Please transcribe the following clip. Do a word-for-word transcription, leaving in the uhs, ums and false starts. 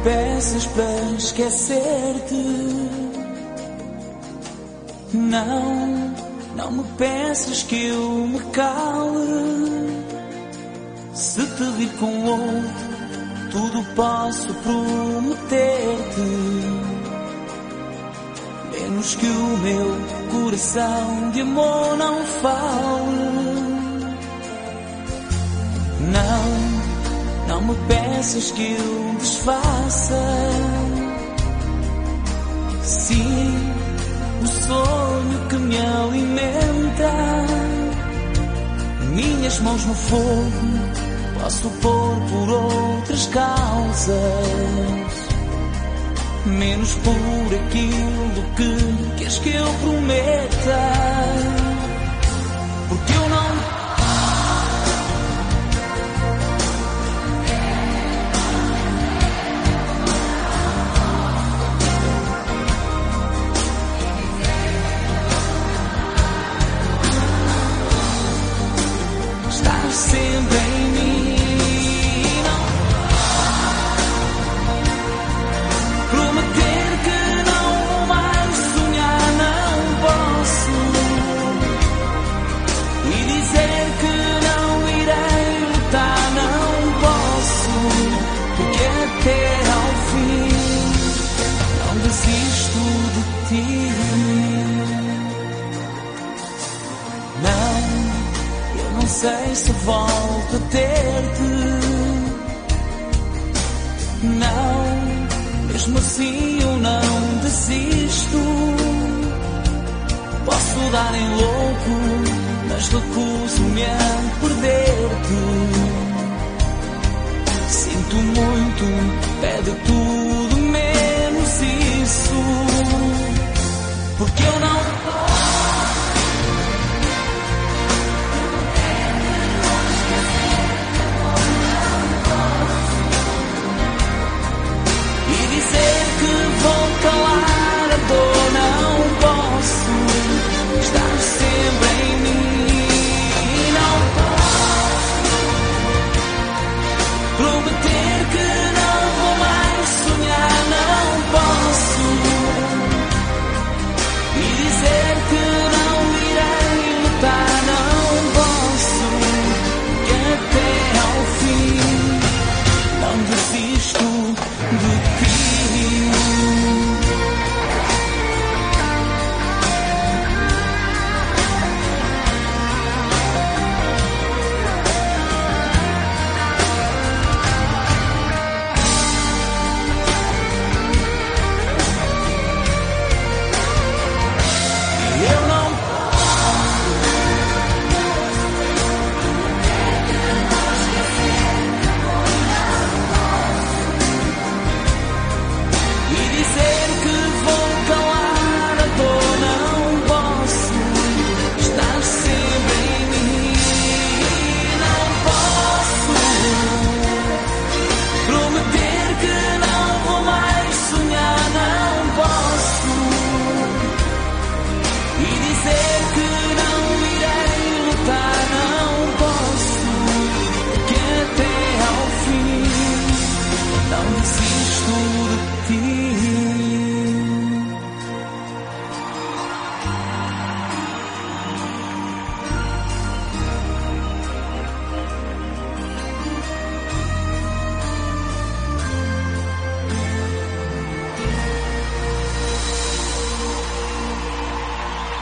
peças para esquecer-te. Não, não me peças que eu me cale. Se te vir com outro, tudo posso prometer-te, menos que o meu coração de amor não fale. Não, não me peças que eu desfaça. Sim, o sonho que me alimenta, minhas mãos no fogo posso pôr por outras causas, menos por aquilo que queres que eu prometa, porque eu não. Sempre em mim, não prometer que não vou mais sonhar, não posso, e dizer que não irei lutar, não posso, porque até ao fim não desisto de ti. Não, não sei se volto a ter-te. Não, mesmo assim eu não desisto. Posso dar em louco, mas recuso-me a perder-te. Sinto muito, pede tudo menos isso, porque eu não. Dizer que vou calar a dor, não posso estar sempre em mim, não posso prometer que não vou mais sonhar, não posso, e dizer que não irei lutar, não posso, que até ao fim não desisto de ti. Não desisto.